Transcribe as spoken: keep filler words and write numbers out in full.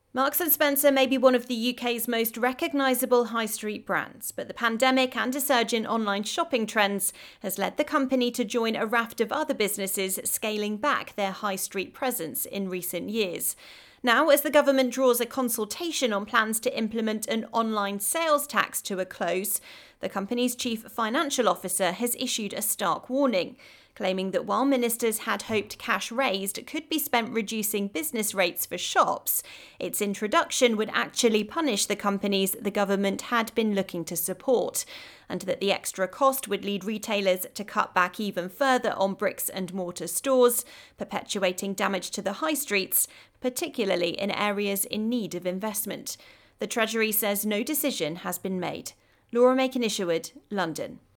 Marks and Spencer may be one of the U K's most recognisable high street brands, but the pandemic and a surge in online shopping trends has led the company to join a raft of other businesses scaling back their high street presence in recent years. Now, as the government draws a consultation on plans to implement an online sales tax to a close, the company's chief financial officer has issued a stark warning, claiming that while ministers had hoped cash raised could be spent reducing business rates for shops, its introduction would actually punish the companies the government had been looking to support, and that the extra cost would lead retailers to cut back even further on bricks and mortar stores, perpetuating damage to the high streets, particularly in areas in need of investment. The Treasury says no decision has been made. Laura Macon-Isherwood, London.